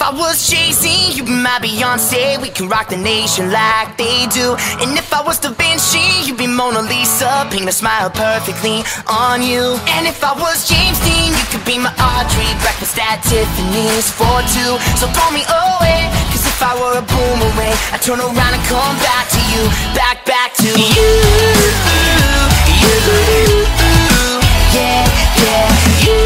I was Jay-Z, you'd be my Beyonce. We can rock the nation like they do. And if I was Da Vinci, you'd be Mona Lisa. Paint a smile perfectly on you. And if I was James Dean, you could be my Audrey. Breakfast at Tiffany's for two. So call me away, cause if I were a boomerang, I'd turn around and come back to you. Back to you. Yeah, yeah, you.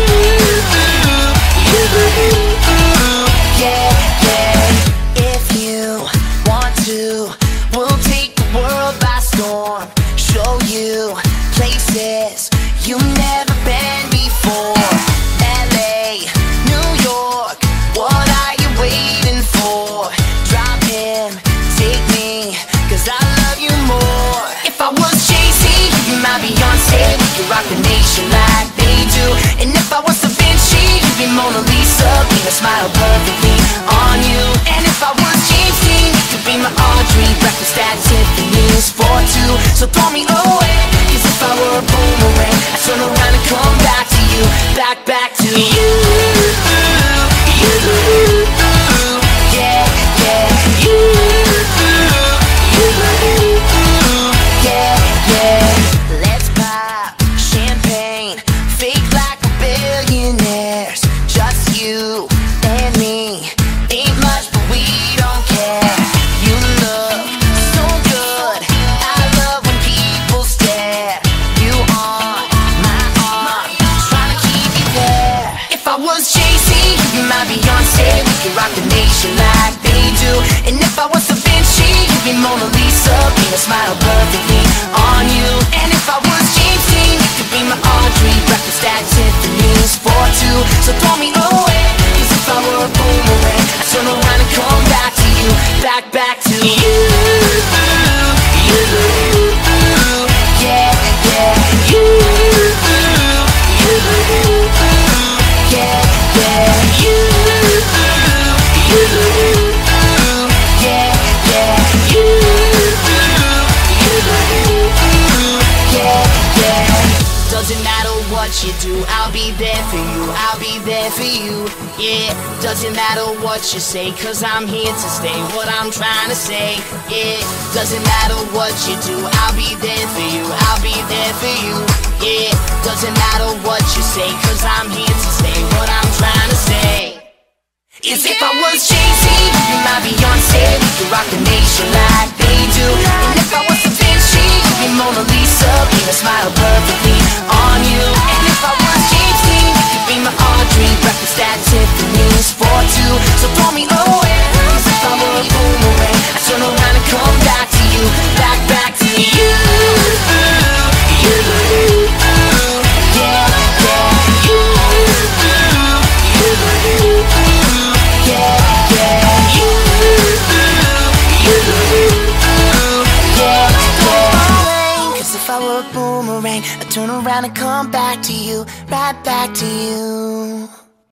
Yeah, yeah. If you want to, we'll take the world by storm. Show you places you've never been before. LA, New York, what are you waiting for? Drop him, take me, cause I love you more. If I was Jay-Z, you'd be my Beyonce. We could rock the nation like they do. And if I was Da Vinci, you'd be Mona Lisa. Paint a smile perfectly on you. And if I was James Dean, you could be my Audrey. Breakfast at Tiffany's for two. So throw me away, cause if I were a boomerang, I'd turn around and come back to you. Back to you. Yeah, yeah, you. Yeah, yeah. Let's pop champagne, fake like a billionaires. Just you and me, ain't much but we don't care. You look so good, I love when people stare. You on my arm, trying to keep you there. If I was Jay-Z, you'd be my Beyonce. We could rock the nation like they do. And if I was Da Vinci, you'd be Mona Lisa. Paint a smile perfectly on you. And if I was James Dean, you could be my Audrey. Breakfast at Tiffany's for two. So throw me away, cause if I were a boomerang, I'd turn around and come back to you. Back to you. Yeah, yeah, you. Yeah, yeah, you. Yeah, yeah, you. Yeah, yeah. Doesn't matter what you do, I'll be there for you, I'll be there for you. Yeah, doesn't matter what you say, cause I'm here to stay. What I'm trying to say, yeah. Doesn't matter what you do, I'll be there for you, I'll be there for you. Yeah, doesn't matter what you say, cause I'm here to stay. What I'm trying to say is if I was Jay-Z, you'd be my Beyonce. We could rock the nation like they do. And if I was Da Vinci, you'd be Mona Lisa. Paint a smile perfectly on you. And if I was James Dean, you could be my Audrey. Breakfast at Tiffany's for two. So throw me away, cause if I were a boomerang, I'd turn around and come back to you. Back to you. Yeah, yeah, you. Yeah, yeah, you. Yeah, yeah. Cause if I were a boomerang, I'd turn around and come back to you. Right back to you.